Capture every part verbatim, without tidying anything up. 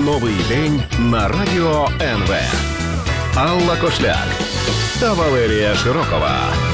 Новий день на радіо ен ве. Алла Кошляк та Валерія Широкова.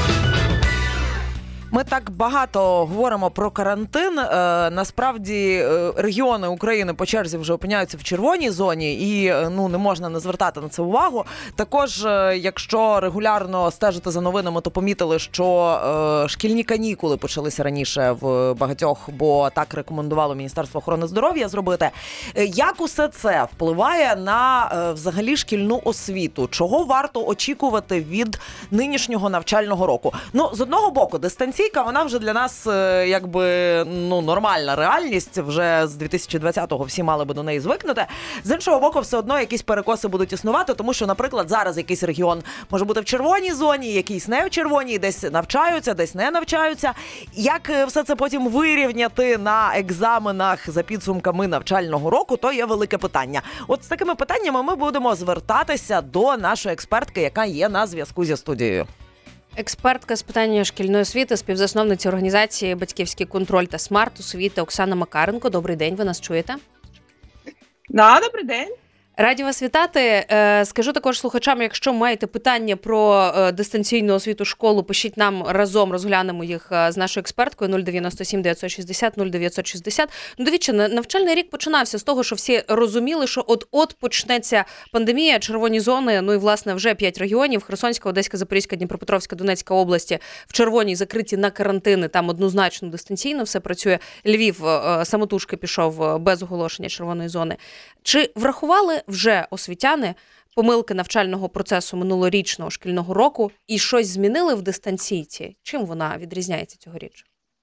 Ми так багато говоримо про карантин. Е, насправді е, регіони України по черзі вже опиняються в червоній зоні і ну, не можна не звертати на це увагу. Також, е, якщо регулярно стежити за новинами, то помітили, що е, шкільні канікули почалися раніше в багатьох, бо так рекомендувало Міністерство охорони здоров'я зробити. Е, як усе це впливає на е, взагалі шкільну освіту? Чого варто очікувати від нинішнього навчального року? Ну, з одного боку, дистанційно вона вже для нас якби ну нормальна реальність, вже з дві тисячі двадцятого всі мали би до неї звикнути. З іншого боку, все одно якісь перекоси будуть існувати, тому що, наприклад, зараз якийсь регіон може бути в червоній зоні, якийсь не в червоній, десь навчаються, десь не навчаються. Як все це потім вирівняти на екзаменах за підсумками навчального року, то є велике питання. От з такими питаннями ми будемо звертатися до нашої експертки, яка є на зв'язку зі студією. Експертка з питання шкільної освіти, співзасновниця організації «Батьківський контроль» та «Смарт-освіта» Оксана Макаренко. Добрий день, ви нас чуєте? Да, добрий день. Раді вас вітати. Скажу також слухачам, якщо маєте питання про дистанційну освіту школу, пишіть нам разом, розглянемо їх з нашою експерткою нуль дев'яносто сім дев'ятсот шістдесят нуль дев'ятсот шістдесят. Ну, дивіться, навчальний рік починався з того, що всі розуміли, що от-от почнеться пандемія, червоні зони, ну і, власне, вже п'ять регіонів, Херсонська, Одеська, Запорізька, Дніпропетровська, Донецька області в червоній закриті на карантини, там однозначно дистанційно все працює. Львів самотужки пішов без оголошення червоної зони. Чи врахували вже освітяни помилки навчального процесу минулорічного шкільного року і щось змінили в дистанційці? Чим вона відрізняється цьогоріч?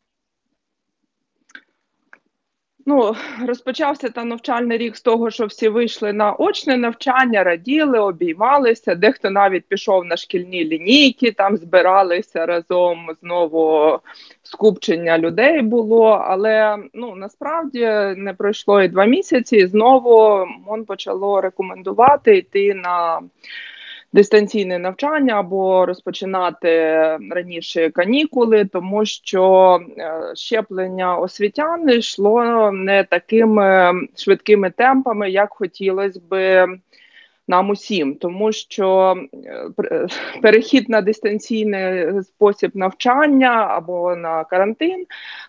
Ну, розпочався та навчальний рік з того, що всі вийшли на очне навчання, раділи, обіймалися, дехто навіть пішов на шкільні лінійки, там збиралися разом, знову скупчення людей було, але ну, насправді не пройшло і два місяці, і знову МОН почало рекомендувати йти на дистанційне навчання або розпочинати раніше канікули, тому що щеплення освітян йшло не такими швидкими темпами, як хотілося би нам усім, тому що перехід на дистанційний спосіб навчання або на карантин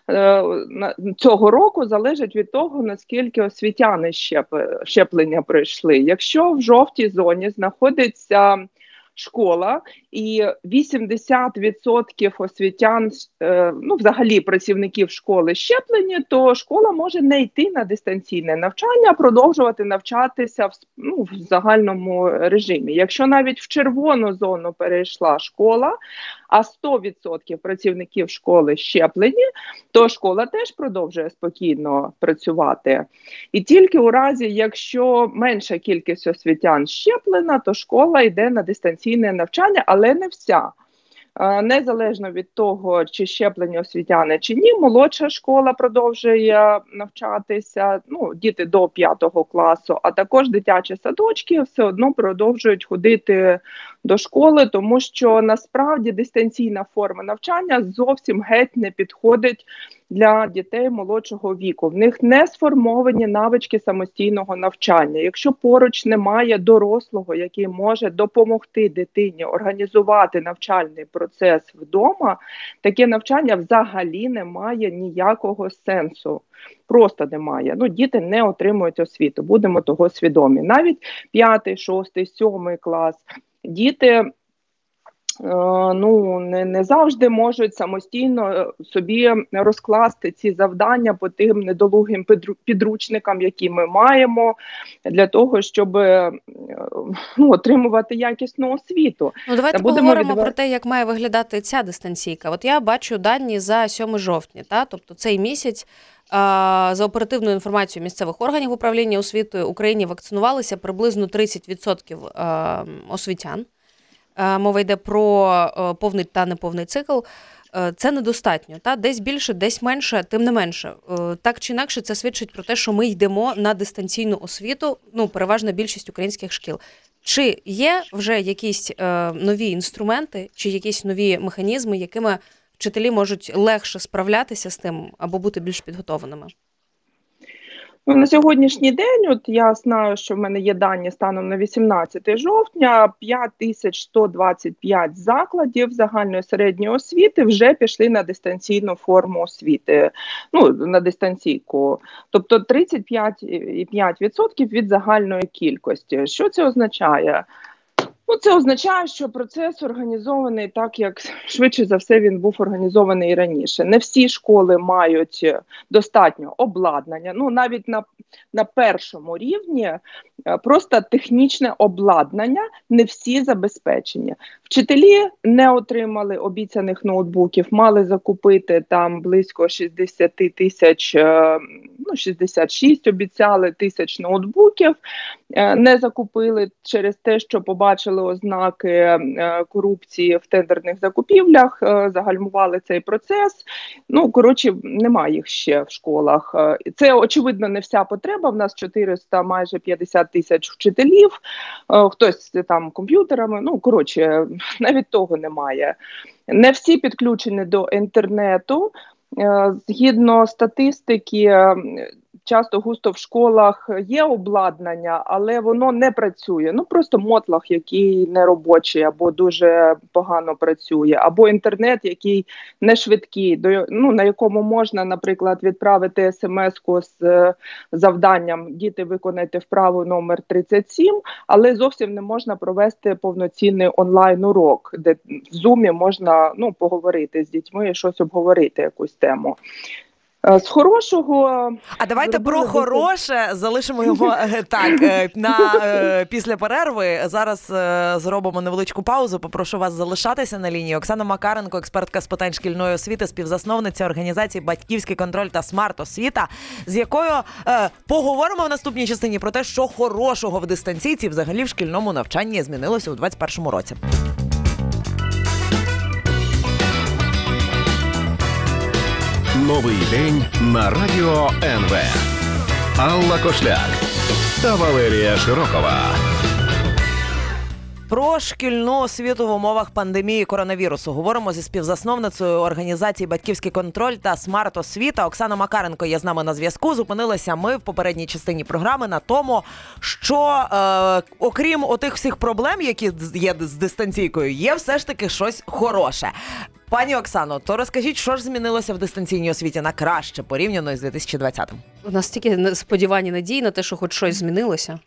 цього року залежить від того, наскільки освітяни щеплення пройшли. Якщо в жовтій зоні знаходиться школа і вісімдесят відсотків освітян, ну взагалі працівників школи щеплені, то школа може не йти на дистанційне навчання, а продовжувати навчатися в, ну, в загальному режимі. Якщо навіть в червону зону перейшла школа, а сто відсотків працівників школи щеплені, то школа теж продовжує спокійно працювати. І тільки у разі, якщо менша кількість освітян щеплена, то школа йде на дистанційне навчання, але не вся. Незалежно від того, чи щеплені освітяни, чи ні, молодша школа продовжує навчатися, ну, діти до п'ятого класу, а також дитячі садочки все одно продовжують ходити до школи, тому що насправді дистанційна форма навчання зовсім геть не підходить для дітей молодшого віку. В них не сформовані навички самостійного навчання. Якщо поруч немає дорослого, який може допомогти дитині організувати навчальний процес вдома, таке навчання взагалі не має ніякого сенсу. Просто немає. Ну, діти не отримують освіту, будемо того свідомі. Навіть п'ятий, шостий, сьомий клас. Діти ну, не, не завжди можуть самостійно собі розкласти ці завдання по тим недолугим підручникам, які ми маємо, для того, щоб ну, отримувати якісну освіту. Ну, давайте поговоримо відвер... про те, як має виглядати ця дистанційка. От я бачу дані за сьоме жовтня, та? Тобто цей місяць за оперативною інформацією місцевих органів управління освітою Україні вакцинувалися приблизно тридцять відсотків освітян. Мова йде про повний та неповний цикл. Це недостатньо. Та? Десь більше, десь менше, тим не менше. Так чи інакше, це свідчить про те, що ми йдемо на дистанційну освіту, ну, переважна більшість українських шкіл. Чи є вже якісь нові інструменти, чи якісь нові механізми, якими вчителі можуть легше справлятися з тим або бути більш підготованими? Ну, на сьогоднішній день, от я знаю, що в мене є дані станом на вісімнадцяте жовтня, п'ять тисяч сто двадцять п'ять закладів загальної середньої освіти вже пішли на дистанційну форму освіти, ну, на дистанційку. Тобто тридцять п'ять цілих п'ять десятих відсотка від загальної кількості. Що це означає? Ну, це означає, що процес організований так, як швидше за все він був організований і раніше. Не всі школи мають достатньо обладнання. Ну, навіть на, на першому рівні просто технічне обладнання, не всі забезпечені. Вчителі не отримали обіцяних ноутбуків, мали закупити там близько шістдесят тисяч, ну, шістдесят шість обіцяли тисяч ноутбуків, не закупили через те, що побачили ознаки корупції в тендерних закупівлях, загальмували цей процес. Ну, коротше, немає їх ще в школах. Це, очевидно, не вся потреба. В нас чотириста, майже п'ятдесят тисяч вчителів, хтось там комп'ютерами, ну, коротше, навіть того немає. Не всі підключені до інтернету. Згідно статистики, часто густо в школах є обладнання, але воно не працює. Ну, просто мотлах, який не робочий, або дуже погано працює, або інтернет, який не швидкий, до, ну, на якому можна, наприклад, відправити смс-ку з завданням «Діти, виконайте вправу номер тридцять сім», але зовсім не можна провести повноцінний онлайн-урок, де в Zoom можна, ну, поговорити з дітьми і щось обговорити, якусь тему. З хорошого... А давайте про хороше залишимо його так, на після перерви. Зараз зробимо невеличку паузу. Попрошу вас залишатися на лінії. Оксана Макаренко, експертка з питань шкільної освіти, співзасновниця організації «Батьківський контроль» та «Смарт-освіта», з якою е, поговоримо в наступній частині про те, що хорошого в дистанційці взагалі в шкільному навчанні змінилося у двадцять першому році. Новий день на радіо ен ве. Алла Кошляк та Валерія Широкова. Про шкільну освіту в умовах пандемії коронавірусу говоримо зі співзасновницею організації «Батьківський контроль» та «Смарт-освіта». Оксана Макаренко є з нами на зв'язку. Зупинилися ми в попередній частині програми на тому, що е, окрім отих всіх проблем, які є з дистанційкою, є все ж таки щось хороше. Пані Оксано, то розкажіть, що ж змінилося в дистанційній освіті на краще порівняно із дві тисячі двадцятим? У нас стільки сподівань і надій на те, що хоч щось змінилося.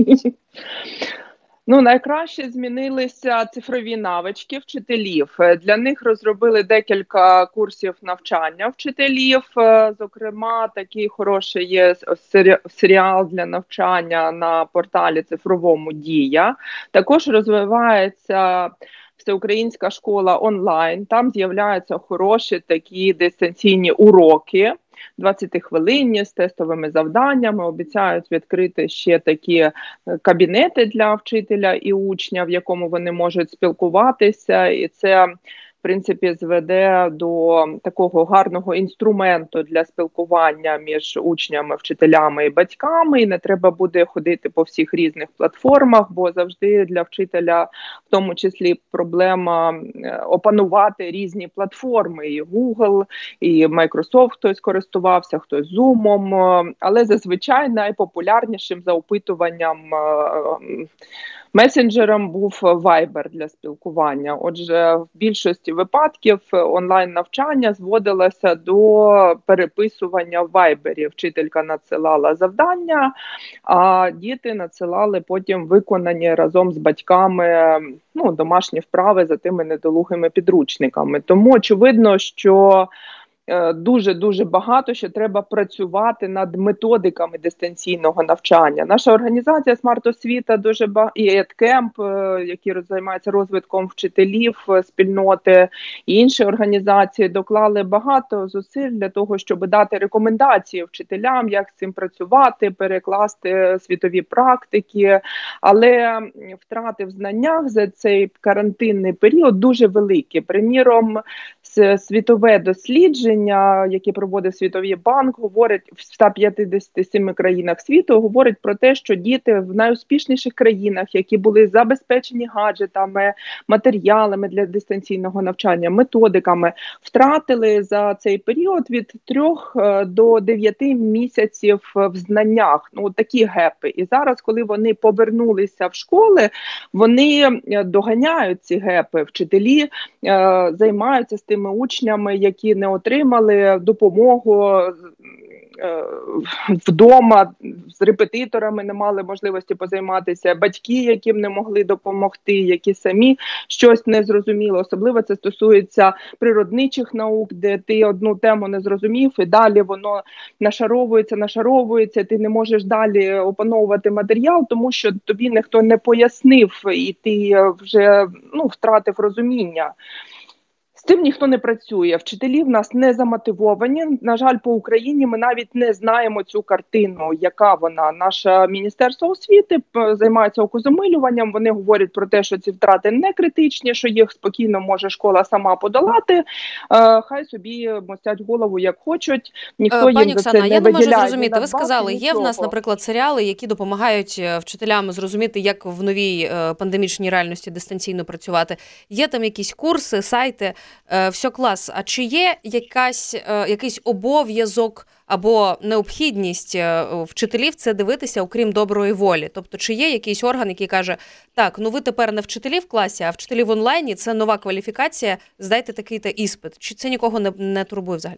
Ну, найкраще змінилися цифрові навички вчителів. Для них розробили декілька курсів навчання вчителів. Зокрема, такий хороший є серіал для навчання на порталі цифровому «Дія». Також розвивається всеукраїнська школа онлайн. Там з'являються хороші такі дистанційні уроки, двадцятихвилинні з тестовими завданнями. Обіцяють відкрити ще такі кабінети для вчителя і учня, в якому вони можуть спілкуватися. І це, в принципі, зведе до такого гарного інструменту для спілкування між учнями, вчителями і батьками. І не треба буде ходити по всіх різних платформах, бо завжди для вчителя, в тому числі, проблема опанувати різні платформи. І Google, і Microsoft хтось користувався, хтось Zoom. Але зазвичай найпопулярнішим за опитуванням месенджером був Viber для спілкування. Отже, в більшості випадків онлайн-навчання зводилося до переписування в Viber. Вчителька надсилала завдання, а діти надсилали потім виконані разом з батьками, ну, домашні вправи за тими недолугими підручниками. Тому очевидно, що дуже-дуже багато ще треба працювати над методиками дистанційного навчання. Наша організація «Смарт-освіта» дуже ба... і «Едкемп», які займаються розвитком вчителів, спільноти, і інші організації доклали багато зусиль для того, щоб дати рекомендації вчителям, як з цим працювати, перекласти світові практики. Але втрати в знаннях за цей карантинний період дуже великі. Приміром, світове дослідження дослідження, яке проводив Світовий банк, говорить в ста п'ятдесяти семи країнах світу, говорить про те, що діти в найуспішніших країнах, які були забезпечені гаджетами, матеріалами для дистанційного навчання, методиками, втратили за цей період від трьох до дев'яти місяців в знаннях. Ну, такі гепи. І зараз, коли вони повернулися в школи, вони доганяють ці гепи. Вчителі е, займаються з тими учнями, які не отримали допомогу е, вдома, з репетиторами не мали можливості позайматися, батьки, яким не могли допомогти, які самі щось не зрозуміли. Особливо це стосується природничих наук, де ти одну тему не зрозумів, і далі воно нашаровується, нашаровується, ти не можеш далі опановувати матеріал, тому що тобі ніхто не пояснив, і ти вже ну, втратив розуміння. З цим ніхто не працює. Вчителі в нас не замотивовані. На жаль, по Україні ми навіть не знаємо цю картину, яка вона. Наше Міністерство освіти займається окозамилюванням. Вони говорять про те, що ці втрати не критичні, що їх спокійно може школа сама подолати. Хай собі мостять голову, як хочуть. Ніхто Пані їм Оксана, за це не я не можу виділяє. зрозуміти. Ви сказали, є в нас, наприклад, серіали, які допомагають вчителям зрозуміти, як в новій пандемічній реальності дистанційно працювати. Є там якісь курси, сайти, все клас. А чи є якась, якийсь обов'язок або необхідність вчителів це дивитися, окрім доброї волі? Тобто, чи є якийсь орган, який каже, так, ну ви тепер не вчителі в класі, а вчителі в онлайні, це нова кваліфікація, здайте такий-то іспит. Чи це нікого не, не турбує взагалі?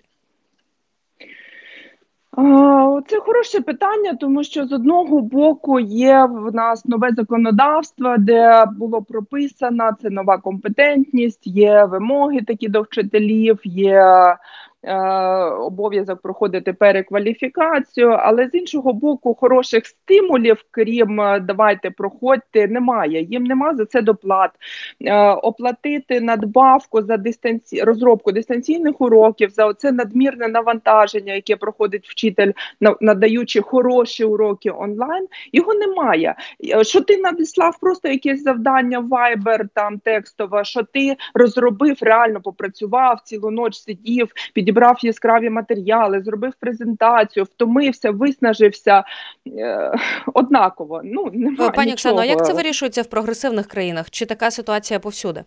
Це хороше питання, тому що з одного боку є в нас нове законодавство, де було прописано, це нова компетентність, є вимоги такі до вчителів, є е, обов'язок проходити перекваліфікацію, але з іншого боку хороших стимулів, крім давайте проходьте, немає. Їм нема за це доплат. Е, оплатити надбавку за дистанці... розробку дистанційних уроків, за оце надмірне навантаження, яке проходить вчитель, надаючи хороші уроки онлайн, його немає. Що ти надіслав просто якесь завдання в Viber, там текстове, що ти розробив, реально попрацював, цілу ніч сидів, підібрав яскраві матеріали, зробив презентацію, втомився, виснажився, е, однаково. Ну, немає Пані нічого. Оксано, а як це вирішується в прогресивних країнах? Чи така ситуація повсюди?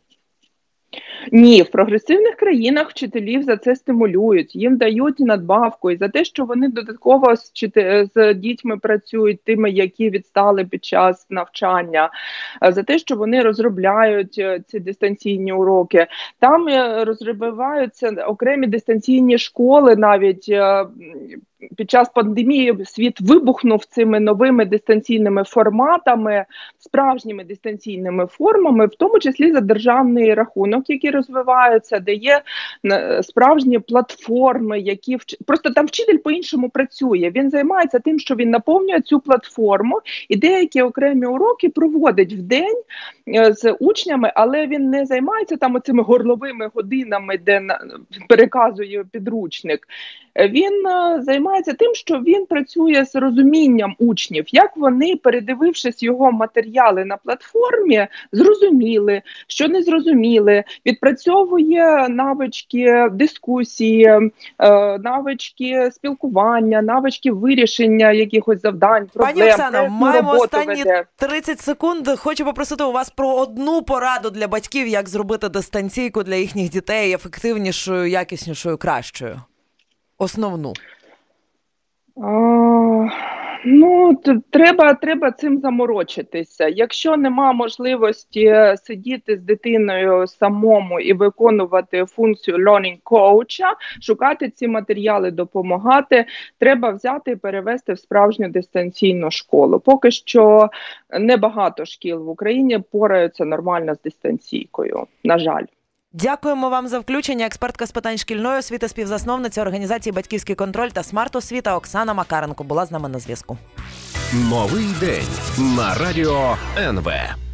Ні, в прогресивних країнах вчителів за це стимулюють, їм дають надбавку і за те, що вони додатково з, з дітьми працюють, тими, які відстали під час навчання, за те, що вони розробляють ці дистанційні уроки. Там розвиваються окремі дистанційні школи навіть. Під час пандемії світ вибухнув цими новими дистанційними форматами, справжніми дистанційними формами, в тому числі за державний рахунок, які розвиваються, де є справжні платформи, які вч... просто там вчитель по-іншому працює. Він займається тим, що він наповнює цю платформу і деякі окремі уроки проводить в день з учнями, але він не займається там оцими горловими годинами, де переказує підручник. Він займається тим, що він працює з розумінням учнів, як вони, передивившись його матеріали на платформі, зрозуміли, що не зрозуміли, відпрацьовує навички дискусії, навички спілкування, навички вирішення якихось завдань, проблем. Пані Оксано, маємо останні веде. тридцять секунд. Хочу попросити у вас про одну пораду для батьків, як зробити дистанційку для їхніх дітей ефективнішою, якіснішою, кращою. Основну. А, ну, треба, треба цим заморочитися. Якщо нема можливості сидіти з дитиною самому і виконувати функцію learning coach, шукати ці матеріали, допомагати, треба взяти і перевести в справжню дистанційну школу. Поки що небагато шкіл в Україні пораються нормально з дистанційкою, на жаль. Дякуємо вам за включення. Експертка з питань шкільної освіти, співзасновниця організації «Батьківський контроль» та «Смарт-освіта» Оксана Макаренко була з нами на зв'язку. Новий день на радіо ен ве.